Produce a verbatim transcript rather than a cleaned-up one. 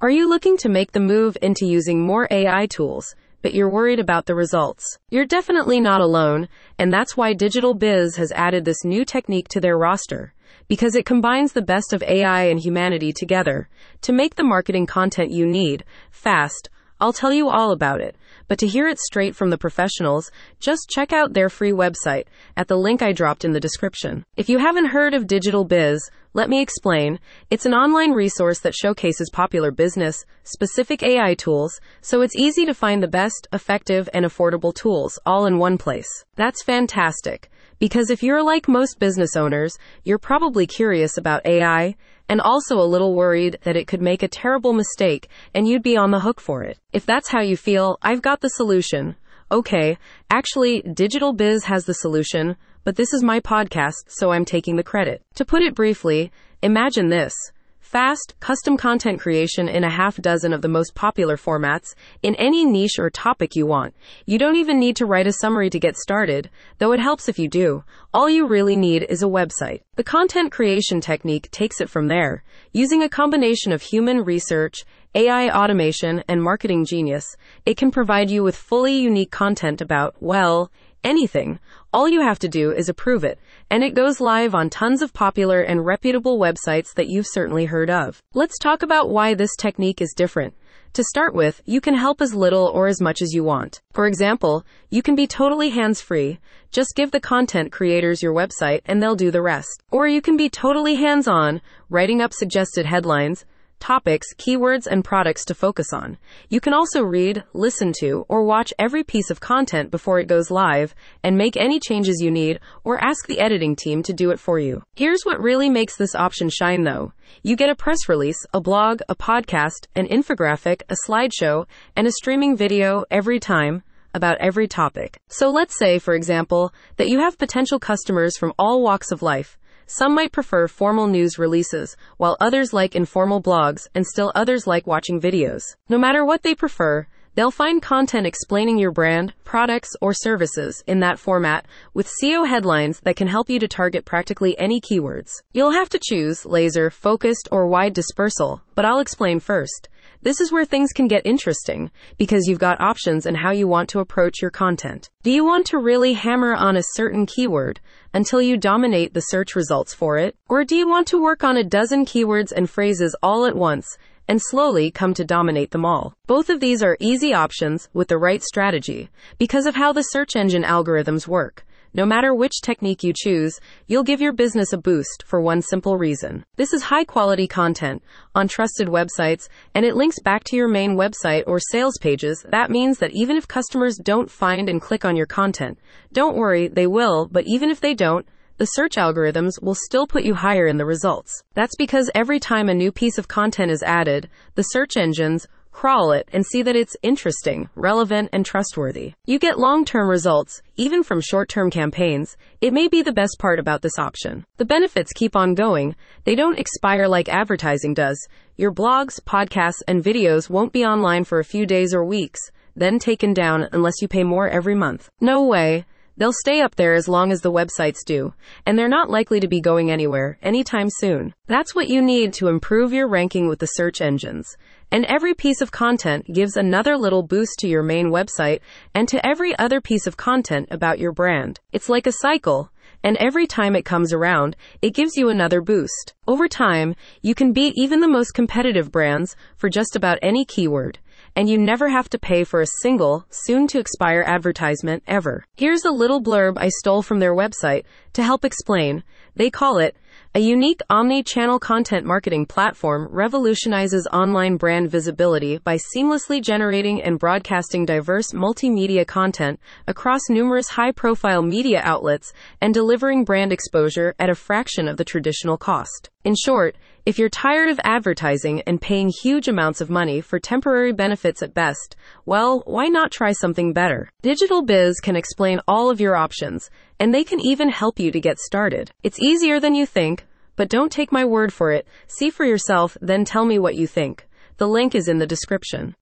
Are you looking to make the move into using more A I tools, but you're worried about the results? You're definitely not alone, and that's why Digital Biz has added this new technique to their roster, because it combines the best of A I and humanity together to make the marketing content you need, fast. I'll tell you all about it, but to hear it straight from the professionals, just check out their free website at the link I dropped in the description. If you haven't heard of Digital Biz, let me explain. It's an online resource that showcases popular business-specific A I tools, so it's easy to find the best, effective, and affordable tools all in one place. That's fantastic, because if you're like most business owners, you're probably curious about A I, and also a little worried that it could make a terrible mistake and you'd be on the hook for it. If that's how you feel, I've got the solution. Okay, actually, Digital Biz has the solution, but this is my podcast, so I'm taking the credit. To put it briefly, imagine this. Fast, custom content creation in a half dozen of the most popular formats, in any niche or topic you want. You don't even need to write a summary to get started, though it helps if you do. All you really need is a website. The content creation technique takes it from there. Using a combination of human research, A I automation, and marketing genius, it can provide you with fully unique content about, well, anything. All you have to do is approve it, and it goes live on tons of popular and reputable websites that you've certainly heard of. Let's talk about why this technique is different. To start with, you can help as little or as much as you want. For example, you can be totally hands-free. Just give the content creators your website and they'll do the rest. Or you can be totally hands-on, writing up suggested headlines, topics, keywords, and products to focus on. You can also read, listen to, or watch every piece of content before it goes live and make any changes you need, or ask the editing team to do it for you. Here's what really makes this option shine though. You get a press release, a blog, a podcast, an infographic, a slideshow, and a streaming video every time about every topic. So let's say, for example, that you have potential customers from all walks of life. Some might prefer formal news releases, while others like informal blogs, and still others like watching videos. No matter what they prefer, they'll find content explaining your brand, products, or services in that format with S E O headlines that can help you to target practically any keywords. You'll have to choose laser, focused, or wide dispersal, but I'll explain first. This is where things can get interesting, because you've got options in how you want to approach your content. Do you want to really hammer on a certain keyword until you dominate the search results for it? Or do you want to work on a dozen keywords and phrases all at once and slowly come to dominate them all? Both of these are easy options with the right strategy because of how the search engine algorithms work. No matter which technique you choose, you'll give your business a boost for one simple reason. This is high-quality content on trusted websites, and it links back to your main website or sales pages. That means that even if customers don't find and click on your content, don't worry, they will, but even if they don't, the search algorithms will still put you higher in the results. That's because every time a new piece of content is added, the search engines crawl it and see that it's interesting, relevant, and trustworthy. You get long-term results, even from short-term campaigns. It may be the best part about this option. The benefits keep on going. They don't expire like advertising does. Your blogs, podcasts, and videos won't be online for a few days or weeks, then taken down unless you pay more every month. No way. They'll stay up there as long as the websites do, and they're not likely to be going anywhere anytime soon. That's what you need to improve your ranking with the search engines. And every piece of content gives another little boost to your main website and to every other piece of content about your brand. It's like a cycle, and every time it comes around, it gives you another boost. Over time, you can beat even the most competitive brands for just about any keyword, and you never have to pay for a single, soon-to-expire advertisement ever. Here's a little blurb I stole from their website to help explain. They call it, "A unique omni-channel content marketing platform revolutionizes online brand visibility by seamlessly generating and broadcasting diverse multimedia content across numerous high-profile media outlets and delivering brand exposure at a fraction of the traditional cost." In short, if you're tired of advertising and paying huge amounts of money for temporary benefits at best, well, why not try something better? Digital Biz can explain all of your options, and they can even help you to get started. It's easier than you think, but don't take my word for it. See for yourself, then tell me what you think. The link is in the description.